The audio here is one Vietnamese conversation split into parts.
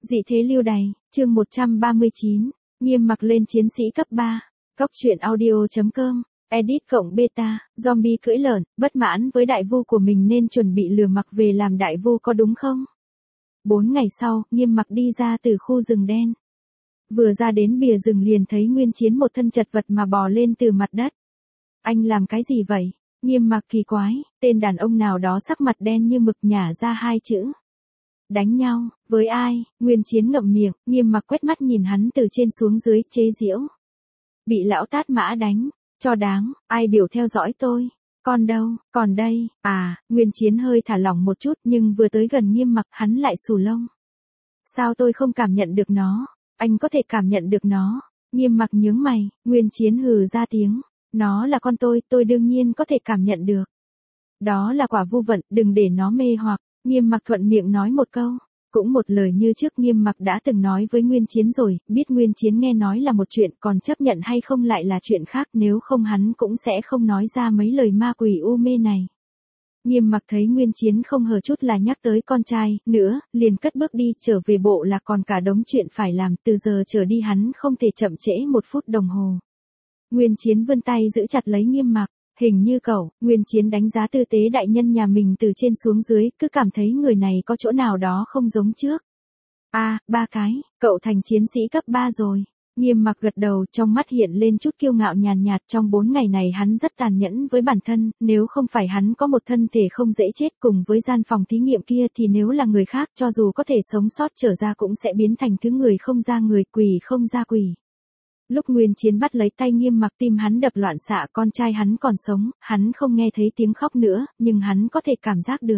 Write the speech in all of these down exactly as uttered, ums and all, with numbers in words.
Dị thế lưu đày, chương một trăm ba mươi chín, Nghiêm mặc lên chiến sĩ cấp ba. Cóc truyện audio.com, edit cộng beta, zombie cưỡi lợn, bất mãn với đại vu của mình nên chuẩn bị lừa mặc về làm đại vu có đúng không? Bốn ngày sau, Nghiêm mặc đi ra từ khu rừng đen. Vừa ra đến bìa rừng liền thấy Nguyên Chiến một thân chật vật mà bò lên từ mặt đất. Anh làm cái gì vậy? Nghiêm mặc kỳ quái, tên đàn ông nào đó sắc mặt đen như mực nhả ra hai chữ. Đánh nhau, với ai? Nguyên Chiến ngậm miệng, Nghiêm mặc quét mắt nhìn hắn từ trên xuống dưới, chế giễu. Bị lão Tát Mã đánh, cho đáng, ai biểu theo dõi tôi? Con đâu, còn đây, à, Nguyên Chiến hơi thả lỏng một chút nhưng vừa tới gần Nghiêm mặc hắn lại xù lông. Sao tôi không cảm nhận được nó? Anh có thể cảm nhận được nó. Nghiêm mặc nhướng mày, Nguyên Chiến hừ ra tiếng. Nó là con tôi, tôi đương nhiên có thể cảm nhận được. Đó là quả vu vận, đừng để nó mê hoặc. Nghiêm mặc thuận miệng nói một câu. Cũng một lời như trước Nghiêm mặc đã từng nói với Nguyên Chiến rồi, biết Nguyên Chiến nghe nói là một chuyện còn chấp nhận hay không lại là chuyện khác, nếu không hắn cũng sẽ không nói ra mấy lời ma quỷ u mê này. Nghiêm mặc thấy Nguyên Chiến không hờ chút là nhắc tới con trai, nữa, liền cất bước đi, trở về bộ là còn cả đống chuyện phải làm, từ giờ trở đi hắn không thể chậm trễ một phút đồng hồ. Nguyên Chiến vươn tay giữ chặt lấy Nghiêm mặc, hình như cậu, Nguyên Chiến đánh giá tư tế đại nhân nhà mình từ trên xuống dưới, cứ cảm thấy người này có chỗ nào đó không giống trước. A, à, ba cái, cậu thành chiến sĩ cấp ba rồi. Nghiêm mặc gật đầu, trong mắt hiện lên chút kiêu ngạo nhàn nhạt, trong bốn ngày này hắn rất tàn nhẫn với bản thân, nếu không phải hắn có một thân thể không dễ chết cùng với gian phòng thí nghiệm kia thì nếu là người khác cho dù có thể sống sót trở ra cũng sẽ biến thành thứ người không ra người, quỷ không ra quỷ. Lúc Nguyên Chiến bắt lấy tay Nghiêm mặc tim hắn đập loạn xạ, con trai hắn còn sống, hắn không nghe thấy tiếng khóc nữa, nhưng hắn có thể cảm giác được.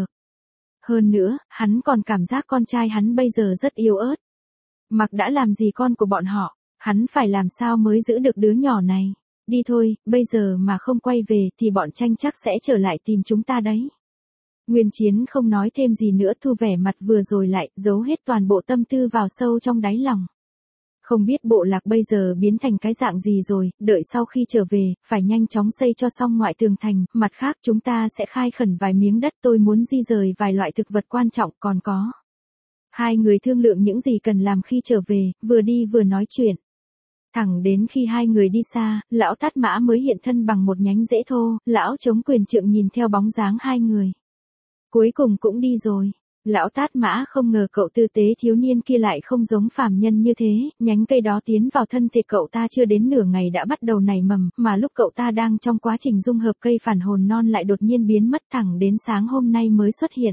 Hơn nữa, hắn còn cảm giác con trai hắn bây giờ rất yếu ớt. Mặc đã làm gì con của bọn họ, hắn phải làm sao mới giữ được đứa nhỏ này. Đi thôi, bây giờ mà không quay về thì bọn tranh chắc sẽ trở lại tìm chúng ta đấy. Nguyên Chiến không nói thêm gì nữa, thu vẻ mặt vừa rồi lại, giấu hết toàn bộ tâm tư vào sâu trong đáy lòng. Không biết bộ lạc bây giờ biến thành cái dạng gì rồi, đợi sau khi trở về, phải nhanh chóng xây cho xong ngoại tường thành, mặt khác chúng ta sẽ khai khẩn vài miếng đất, tôi muốn di rời vài loại thực vật quan trọng, còn có. Hai người thương lượng những gì cần làm khi trở về, vừa đi vừa nói chuyện. Thẳng đến khi hai người đi xa, lão Tát Mã mới hiện thân bằng một nhánh rễ thô, lão chống quyền trượng nhìn theo bóng dáng hai người. Cuối cùng cũng đi rồi. Lão Tát Mã không ngờ cậu tư tế thiếu niên kia lại không giống phàm nhân như thế, nhánh cây đó tiến vào thân thể cậu ta chưa đến nửa ngày đã bắt đầu nảy mầm, mà lúc cậu ta đang trong quá trình dung hợp cây phản hồn non lại đột nhiên biến mất, thẳng đến sáng hôm nay mới xuất hiện.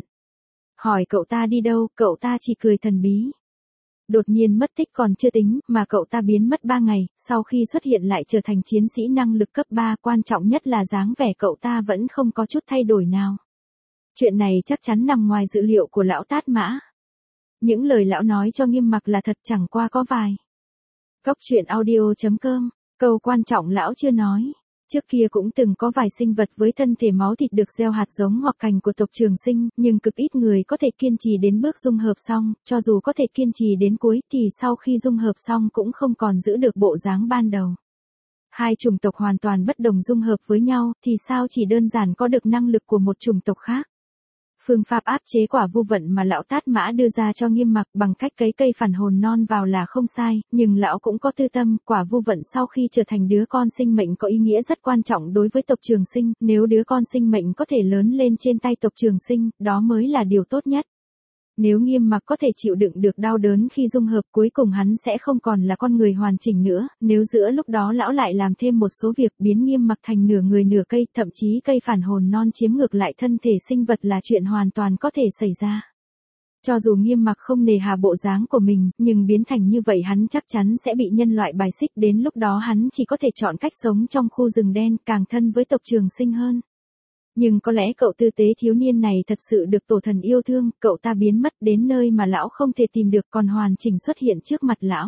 Hỏi cậu ta đi đâu, cậu ta chỉ cười thần bí. Đột nhiên mất tích còn chưa tính, mà cậu ta biến mất ba ngày, sau khi xuất hiện lại trở thành chiến sĩ năng lực cấp ba, quan trọng nhất là dáng vẻ cậu ta vẫn không có chút thay đổi nào. Chuyện này chắc chắn nằm ngoài dự liệu của lão Tát Mã. Những lời lão nói cho Nghiêm mặc là thật, chẳng qua có vài. Cóc truyện audio.com, câu quan trọng lão chưa nói. Trước kia cũng từng có vài sinh vật với thân thể máu thịt được gieo hạt giống hoặc cành của tộc Trường Sinh, nhưng cực ít người có thể kiên trì đến bước dung hợp xong, cho dù có thể kiên trì đến cuối thì sau khi dung hợp xong cũng không còn giữ được bộ dáng ban đầu. Hai chủng tộc hoàn toàn bất đồng dung hợp với nhau thì sao chỉ đơn giản có được năng lực của một chủng tộc khác. Phương pháp áp chế quả vu vận mà lão Tát Mã đưa ra cho Nghiêm mặc bằng cách cấy cây phản hồn non vào là không sai, nhưng lão cũng có tư tâm, quả vu vận sau khi trở thành đứa con sinh mệnh có ý nghĩa rất quan trọng đối với tộc Trường Sinh, nếu đứa con sinh mệnh có thể lớn lên trên tay tộc Trường Sinh, đó mới là điều tốt nhất. Nếu Nghiêm mặc có thể chịu đựng được đau đớn khi dung hợp, cuối cùng hắn sẽ không còn là con người hoàn chỉnh nữa, nếu giữa lúc đó lão lại làm thêm một số việc biến Nghiêm mặc thành nửa người nửa cây, thậm chí cây phản hồn non chiếm ngược lại thân thể sinh vật là chuyện hoàn toàn có thể xảy ra. Cho dù Nghiêm mặc không nề hà bộ dáng của mình, nhưng biến thành như vậy hắn chắc chắn sẽ bị nhân loại bài xích, đến lúc đó hắn chỉ có thể chọn cách sống trong khu rừng đen, càng thân với tộc Trường Sinh hơn. Nhưng có lẽ cậu tư tế thiếu niên này thật sự được tổ thần yêu thương, cậu ta biến mất đến nơi mà lão không thể tìm được còn hoàn chỉnh xuất hiện trước mặt lão.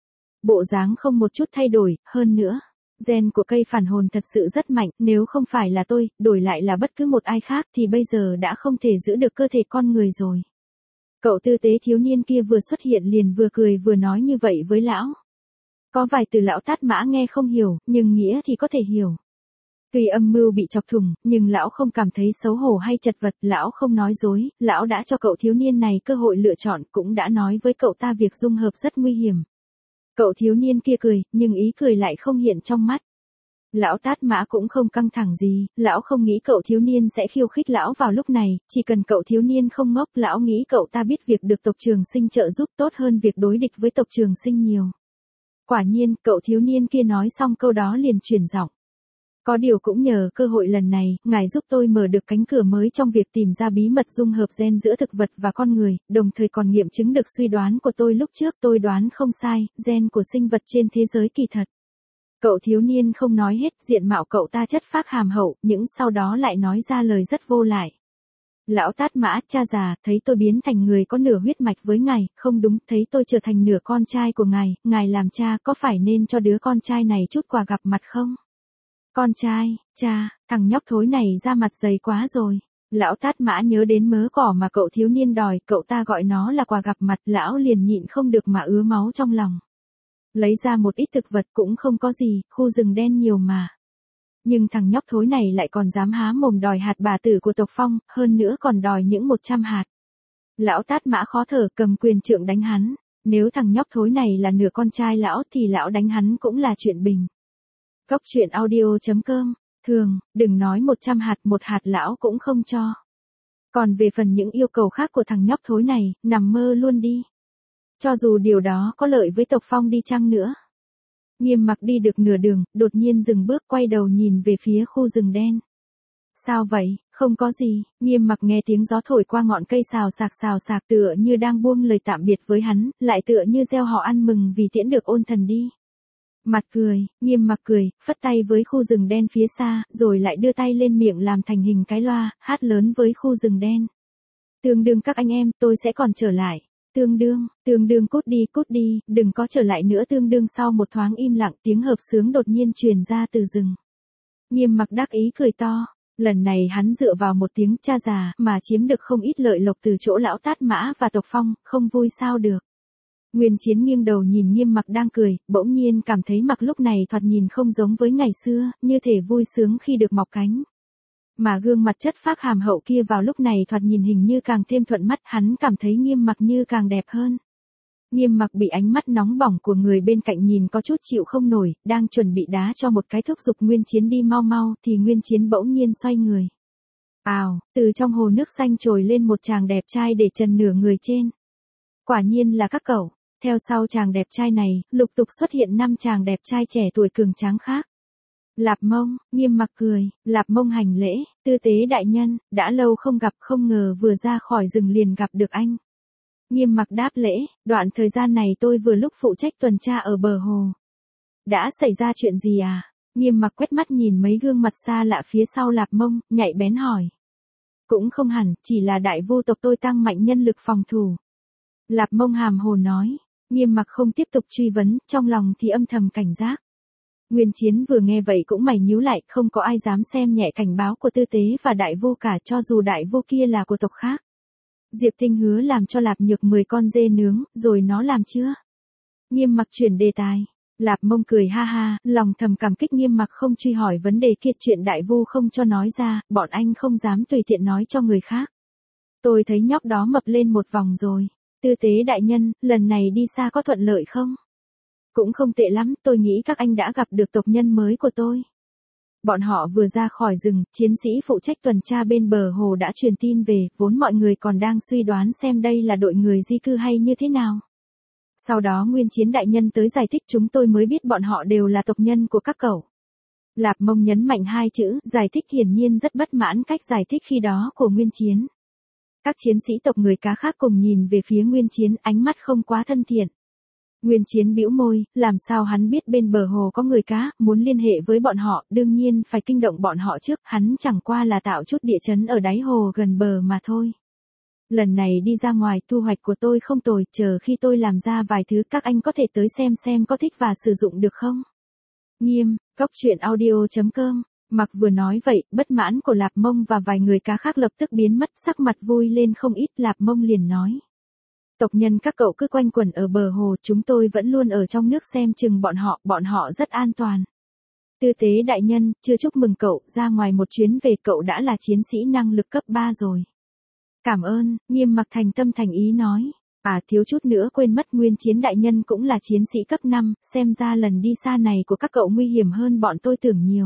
Bộ dáng không một chút thay đổi, hơn nữa. Gen của cây phản hồn thật sự rất mạnh, nếu không phải là tôi, đổi lại là bất cứ một ai khác thì bây giờ đã không thể giữ được cơ thể con người rồi. Cậu tư tế thiếu niên kia vừa xuất hiện liền vừa cười vừa nói như vậy với lão. Có vài từ lão Tát Mã nghe không hiểu, nhưng nghĩa thì có thể hiểu. Tuy âm mưu bị chọc thủng, nhưng lão không cảm thấy xấu hổ hay chật vật, lão không nói dối, lão đã cho cậu thiếu niên này cơ hội lựa chọn, cũng đã nói với cậu ta việc dung hợp rất nguy hiểm. Cậu thiếu niên kia cười, nhưng ý cười lại không hiện trong mắt. Lão Tát Mã cũng không căng thẳng gì, lão không nghĩ cậu thiếu niên sẽ khiêu khích lão vào lúc này, chỉ cần cậu thiếu niên không ngốc, lão nghĩ cậu ta biết việc được tộc Trường Sinh trợ giúp tốt hơn việc đối địch với tộc Trường Sinh nhiều. Quả nhiên, cậu thiếu niên kia nói xong câu đó liền chuyển giọng. Có điều cũng nhờ cơ hội lần này, ngài giúp tôi mở được cánh cửa mới trong việc tìm ra bí mật dung hợp gen giữa thực vật và con người, đồng thời còn nghiệm chứng được suy đoán của tôi lúc trước. Tôi đoán không sai, gen của sinh vật trên thế giới kỳ thật. Cậu thiếu niên không nói hết, diện mạo cậu ta chất phác hàm hậu, nhưng sau đó lại nói ra lời rất vô lại. Lão Tát Mã, cha già, thấy tôi biến thành người có nửa huyết mạch với ngài, không đúng, thấy tôi trở thành nửa con trai của ngài, ngài làm cha có phải nên cho đứa con trai này chút quà gặp mặt không? Con trai, cha, thằng nhóc thối này ra mặt dày quá rồi. Lão Tát Mã nhớ đến mớ cỏ mà cậu thiếu niên đòi, cậu ta gọi nó là quà gặp mặt, lão liền nhịn không được mà ứa máu trong lòng. Lấy ra một ít thực vật cũng không có gì, khu rừng đen nhiều mà. Nhưng thằng nhóc thối này lại còn dám há mồm đòi hạt bà tử của tộc Phong, hơn nữa còn đòi những một trăm hạt. Lão Tát Mã khó thở, cầm quyền trượng đánh hắn. Nếu thằng nhóc thối này là nửa con trai lão thì lão đánh hắn cũng là chuyện bình. Cốc truyện audio chấm com, thường, đừng nói một trăm hạt, một hạt lão cũng không cho. Còn về phần những yêu cầu khác của thằng nhóc thối này, nằm mơ luôn đi. Cho dù điều đó có lợi với tộc Phong đi chăng nữa. Nghiêm Mặc đi được nửa đường, đột nhiên dừng bước, quay đầu nhìn về phía khu rừng đen. Sao vậy, không có gì. Nghiêm Mặc nghe tiếng gió thổi qua ngọn cây xào xạc xào xạc, tựa như đang buông lời tạm biệt với hắn, lại tựa như gieo họ ăn mừng vì tiễn được ôn thần đi. Mặt cười, Nghiêm Mặc cười, phất tay với khu rừng đen phía xa, rồi lại đưa tay lên miệng làm thành hình cái loa, hát lớn với khu rừng đen. Tương đương các anh em, tôi sẽ còn trở lại. Tương đương, tương đương cút đi cút đi, đừng có trở lại nữa. Tương đương. Sau một thoáng im lặng, tiếng hợp xướng đột nhiên truyền ra từ rừng. Nghiêm Mặc đắc ý cười to, lần này hắn dựa vào một tiếng cha già mà chiếm được không ít lợi lộc từ chỗ lão Tát Mã và tộc Phong, không vui sao được. Nguyên Chiến nghiêng đầu nhìn Nghiêm Mặc đang cười, bỗng nhiên cảm thấy Mặc lúc này thoạt nhìn không giống với ngày xưa, như thể vui sướng khi được mọc cánh. Mà gương mặt chất phác hàm hậu kia vào lúc này thoạt nhìn hình như càng thêm thuận mắt, hắn cảm thấy Nghiêm Mặc như càng đẹp hơn. Nghiêm Mặc bị ánh mắt nóng bỏng của người bên cạnh nhìn có chút chịu không nổi, đang chuẩn bị đá cho một cái thúc giục Nguyên Chiến đi mau mau, thì Nguyên Chiến bỗng nhiên xoay người. Ào, từ trong hồ nước xanh trồi lên một chàng đẹp trai để trần nửa người trên. Quả nhiên là các cậu. Theo sau chàng đẹp trai này, lục tục xuất hiện năm chàng đẹp trai trẻ tuổi cường tráng khác. Lạp Mông, Nghiêm Mặc cười, Lạp Mông hành lễ, tư tế đại nhân, đã lâu không gặp, không ngờ vừa ra khỏi rừng liền gặp được anh. Nghiêm Mặc đáp lễ, đoạn thời gian này tôi vừa lúc phụ trách tuần tra ở bờ hồ. Đã xảy ra chuyện gì à? Nghiêm Mặc quét mắt nhìn mấy gương mặt xa lạ phía sau Lạp Mông, nhạy bén hỏi. Cũng không hẳn, chỉ là đại vu tộc tôi tăng mạnh nhân lực phòng thủ. Lạp Mông hàm hồ nói. Nghiêm Mặc không tiếp tục truy vấn, trong lòng thì âm thầm cảnh giác. Nguyên Chiến vừa nghe vậy cũng mày nhíu lại, không có ai dám xem nhẹ cảnh báo của tư tế và đại vu cả, cho dù đại vu kia là của tộc khác. Diệp Tinh hứa làm cho Lạp Nhược mười con dê nướng, rồi nó làm chưa? Nghiêm Mặc chuyển đề tài. Lạp Mông cười ha ha, lòng thầm cảm kích Nghiêm Mặc không truy hỏi vấn đề kia, chuyện đại vu không cho nói ra, bọn anh không dám tùy tiện nói cho người khác. Tôi thấy nhóc đó mập lên một vòng rồi. Tư tế đại nhân, lần này đi xa có thuận lợi không? Cũng không tệ lắm, tôi nghĩ các anh đã gặp được tộc nhân mới của tôi. Bọn họ vừa ra khỏi rừng, chiến sĩ phụ trách tuần tra bên bờ hồ đã truyền tin về, vốn mọi người còn đang suy đoán xem đây là đội người di cư hay như thế nào. Sau đó Nguyên Chiến đại nhân tới giải thích, chúng tôi mới biết bọn họ đều là tộc nhân của các cậu. Lạp Mông nhấn mạnh hai chữ, giải thích, hiển nhiên rất bất mãn cách giải thích khi đó của Nguyên Chiến. Các chiến sĩ tộc người cá khác cùng nhìn về phía Nguyên Chiến, ánh mắt không quá thân thiện. Nguyên Chiến bĩu môi, làm sao hắn biết bên bờ hồ có người cá, muốn liên hệ với bọn họ, đương nhiên phải kinh động bọn họ trước, hắn chẳng qua là tạo chút địa chấn ở đáy hồ gần bờ mà thôi. Lần này đi ra ngoài, thu hoạch của tôi không tồi, chờ khi tôi làm ra vài thứ các anh có thể tới xem xem có thích và sử dụng được không? Nghiêm, cốc truyện audio chấm com. Mặc vừa nói vậy, bất mãn của Lạp Mông và vài người cá khác lập tức biến mất, sắc mặt vui lên không ít. Lạp Mông liền nói. Tộc nhân các cậu cứ quanh quẩn ở bờ hồ, chúng tôi vẫn luôn ở trong nước xem chừng bọn họ, bọn họ rất an toàn. Tư tế đại nhân, chưa chúc mừng cậu, ra ngoài một chuyến về cậu đã là chiến sĩ năng lực cấp ba rồi. Cảm ơn, Nghiêm Mặc thành tâm thành ý nói. À thiếu chút nữa quên mất Nguyên Chiến đại nhân cũng là chiến sĩ cấp năm, xem ra lần đi xa này của các cậu nguy hiểm hơn bọn tôi tưởng nhiều.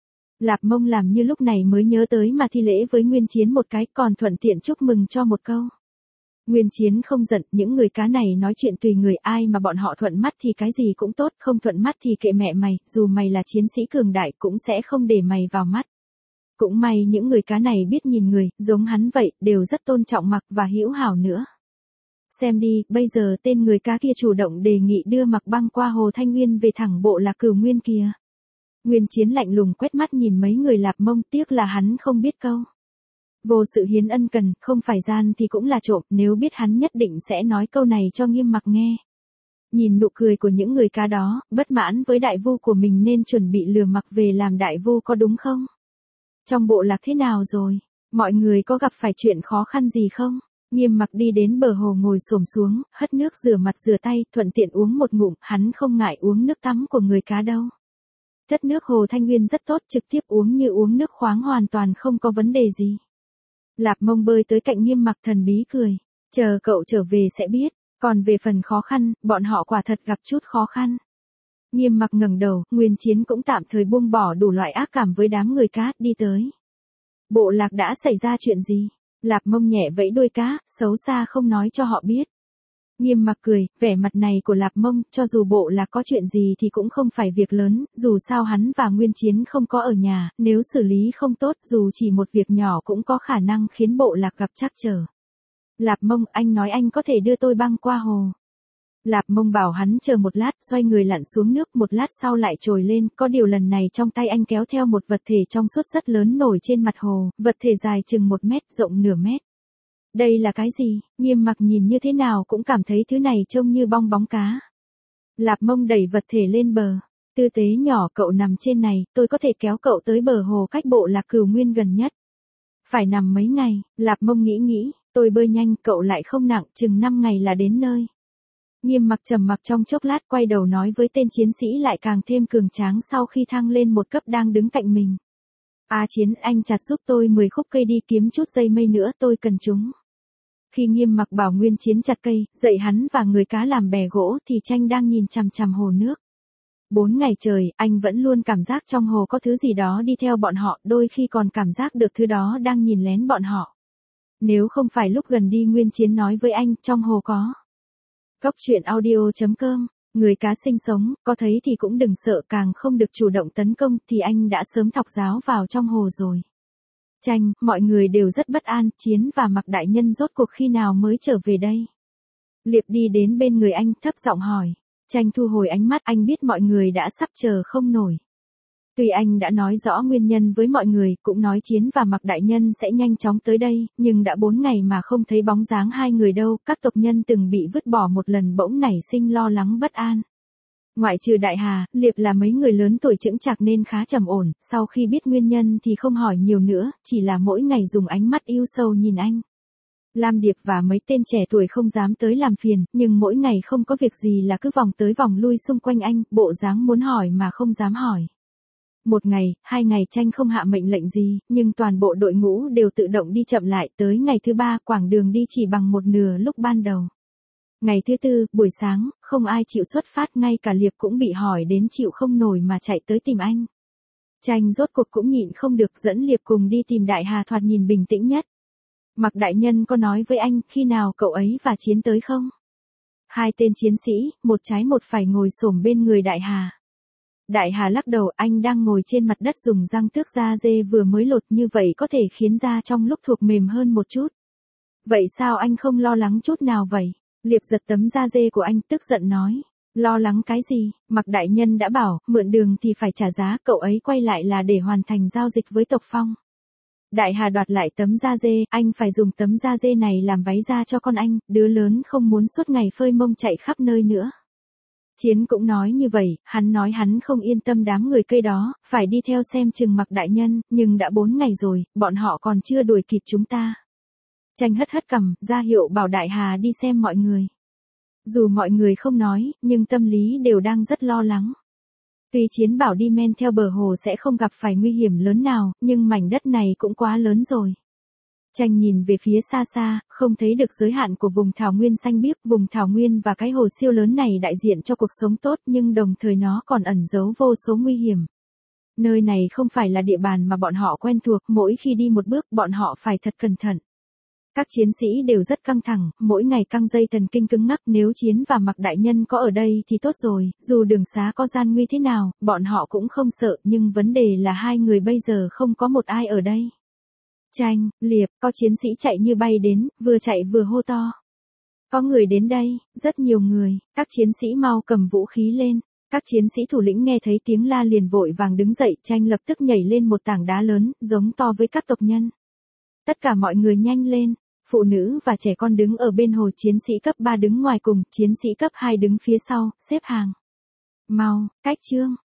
Lạp Mông làm như lúc này mới nhớ tới mà thi lễ với Nguyên Chiến một cái, còn thuận tiện chúc mừng cho một câu. Nguyên Chiến không giận, những người cá này nói chuyện tùy người, ai mà bọn họ thuận mắt thì cái gì cũng tốt, không thuận mắt thì kệ mẹ mày, dù mày là chiến sĩ cường đại cũng sẽ không để mày vào mắt. Cũng may những người cá này biết nhìn người, giống hắn vậy, đều rất tôn trọng Mặc và hữu hảo nữa. Xem đi, bây giờ tên người cá kia chủ động đề nghị đưa Mặc băng qua Hồ Thanh Nguyên về thẳng bộ Lạc Cửu Nguyên kia. Nguyên Chiến lạnh lùng quét mắt nhìn mấy người Lạp Mông, tiếc là hắn không biết câu. Vô sự hiến ân cần, không phải gian thì cũng là trộm, nếu biết hắn nhất định sẽ nói câu này cho Nghiêm Mặc nghe. Nhìn nụ cười của những người cá đó, bất mãn với đại vu của mình nên chuẩn bị lừa Mặc về làm đại vu có đúng không? Trong bộ lạc thế nào rồi? Mọi người có gặp phải chuyện khó khăn gì không? Nghiêm Mặc đi đến bờ hồ ngồi xổm xuống, hất nước rửa mặt rửa tay, thuận tiện uống một ngụm, hắn không ngại uống nước tắm của người cá đâu. Chất nước Hồ Thanh Nguyên rất tốt, trực tiếp uống như uống nước khoáng hoàn toàn không có vấn đề gì. Lạp Mông bơi tới cạnh Nghiêm Mặc thần bí cười. Chờ cậu trở về sẽ biết, còn về phần khó khăn, bọn họ quả thật gặp chút khó khăn. Nghiêm Mặc ngẩng đầu, Nguyên Chiến cũng tạm thời buông bỏ đủ loại ác cảm với đám người cá, đi tới. Bộ lạc đã xảy ra chuyện gì? Lạp Mông nhẹ vẫy đuôi cá, xấu xa không nói cho họ biết. Nghiêm Mặc cười, vẻ mặt này của Lạp Mông, cho dù bộ lạc có chuyện gì thì cũng không phải việc lớn, dù sao hắn và Nguyên Chiến không có ở nhà, nếu xử lý không tốt dù chỉ một việc nhỏ cũng có khả năng khiến bộ lạc gặp trắc trở. Lạp Mông, anh nói anh có thể đưa tôi băng qua hồ. Lạp Mông bảo hắn chờ một lát, xoay người lặn xuống nước, một lát sau lại trồi lên, có điều lần này trong tay anh kéo theo một vật thể trong suốt rất lớn nổi trên mặt hồ, vật thể dài chừng một mét, rộng nửa mét. Đây là cái gì? Nghiêm Mặc nhìn như thế nào cũng cảm thấy thứ này trông như bong bóng cá. Lạp Mông đẩy vật thể lên bờ. Tư tế nhỏ, cậu nằm trên này, tôi có thể kéo cậu tới bờ hồ cách bộ Lạc Cửu Nguyên gần nhất. Phải nằm mấy ngày, Lạp Mông nghĩ nghĩ, tôi bơi nhanh, cậu lại không nặng, chừng năm ngày là đến nơi. Nghiêm Mặc trầm mặc trong chốc lát, quay đầu nói với tên chiến sĩ lại càng thêm cường tráng sau khi thăng lên một cấp đang đứng cạnh mình. A Chiến, anh chặt giúp tôi mười khúc cây đi, kiếm chút dây mây nữa, tôi cần chúng. Khi Nghiêm Mặc bảo Nguyên Chiến chặt cây, dạy hắn và người cá làm bè gỗ thì Tranh đang nhìn chằm chằm hồ nước. Bốn ngày trời, anh vẫn luôn cảm giác trong hồ có thứ gì đó đi theo bọn họ, đôi khi còn cảm giác được thứ đó đang nhìn lén bọn họ. Nếu không phải lúc gần đi Nguyên Chiến nói với anh, trong hồ có. Cóc truyện audio chấm com, người cá sinh sống, có thấy thì cũng đừng sợ, càng không được chủ động tấn công, thì anh đã sớm thọc giáo vào trong hồ rồi. Tranh, mọi người đều rất bất an, Chiến và Mặc đại nhân rốt cuộc khi nào mới trở về đây? Liệp đi đến bên người anh, thấp giọng hỏi. Tranh thu hồi ánh mắt, anh biết mọi người đã sắp chờ không nổi. Tuy anh đã nói rõ nguyên nhân với mọi người, cũng nói Chiến và Mặc đại nhân sẽ nhanh chóng tới đây, nhưng đã bốn ngày mà không thấy bóng dáng hai người đâu, các tộc nhân từng bị vứt bỏ một lần bỗng nảy sinh lo lắng bất an. Ngoại trừ Đại Hà, Liệp là mấy người lớn tuổi chững chạc nên khá trầm ổn, sau khi biết nguyên nhân thì không hỏi nhiều nữa, chỉ là mỗi ngày dùng ánh mắt yêu sâu nhìn anh. Lam Điệp và mấy tên trẻ tuổi không dám tới làm phiền, nhưng mỗi ngày không có việc gì là cứ vòng tới vòng lui xung quanh anh, bộ dáng muốn hỏi mà không dám hỏi. Một ngày, hai ngày Tranh không hạ mệnh lệnh gì, nhưng toàn bộ đội ngũ đều tự động đi chậm lại, tới ngày thứ ba quãng đường đi chỉ bằng một nửa lúc ban đầu. Ngày thứ tư, buổi sáng, không ai chịu xuất phát, ngay cả Liệp cũng bị hỏi đến chịu không nổi mà chạy tới tìm anh. Tranh rốt cuộc cũng nhịn không được, dẫn Liệp cùng đi tìm Đại Hà thoạt nhìn bình tĩnh nhất. Mặc đại nhân có nói với anh, khi nào cậu ấy và Chiến tới không? Hai tên chiến sĩ, một trái một phải ngồi xổm bên người Đại Hà. Đại Hà lắc đầu, anh đang ngồi trên mặt đất dùng răng tước da dê vừa mới lột, như vậy có thể khiến da trong lúc thuộc mềm hơn một chút. Vậy sao anh không lo lắng chút nào vậy? Liệp giật tấm da dê của anh, tức giận nói. Lo lắng cái gì? Mặc đại nhân đã bảo, mượn đường thì phải trả giá, cậu ấy quay lại là để hoàn thành giao dịch với tộc Phong. Đại Hà đoạt lại tấm da dê, anh phải dùng tấm da dê này làm váy da cho con anh, đứa lớn không muốn suốt ngày phơi mông chạy khắp nơi nữa. Chiến cũng nói như vậy, hắn nói hắn không yên tâm đám người cây đó, phải đi theo xem chừng Mặc đại nhân, nhưng đã bốn ngày rồi, bọn họ còn chưa đuổi kịp chúng ta. Tranh hất hất cằm, ra hiệu bảo Đại Hà đi xem mọi người. Dù mọi người không nói, nhưng tâm lý đều đang rất lo lắng. Tuy chiến bảo đi men theo bờ hồ sẽ không gặp phải nguy hiểm lớn nào, nhưng mảnh đất này cũng quá lớn rồi. Tranh nhìn về phía xa xa, không thấy được giới hạn của vùng thảo nguyên xanh biếc, vùng thảo nguyên và cái hồ siêu lớn này đại diện cho cuộc sống tốt nhưng đồng thời nó còn ẩn giấu vô số nguy hiểm. Nơi này không phải là địa bàn mà bọn họ quen thuộc, mỗi khi đi một bước bọn họ phải thật cẩn thận. Các chiến sĩ đều rất căng thẳng, mỗi ngày căng dây thần kinh cứng ngắc, nếu Chiến và Mặc đại nhân có ở đây thì tốt rồi, dù đường xá có gian nguy thế nào, bọn họ cũng không sợ, nhưng vấn đề là hai người bây giờ không có một ai ở đây. Tranh, Liệp, có chiến sĩ chạy như bay đến, vừa chạy vừa hô to. Có người đến đây, rất nhiều người, các chiến sĩ mau cầm vũ khí lên. Các chiến sĩ thủ lĩnh nghe thấy tiếng la liền vội vàng đứng dậy, Tranh lập tức nhảy lên một tảng đá lớn, giống to với các tộc nhân. Tất cả mọi người nhanh lên, phụ nữ và trẻ con đứng ở bên hồ, chiến sĩ cấp ba đứng ngoài cùng, chiến sĩ cấp hai đứng phía sau, xếp hàng. Mau, cách chương,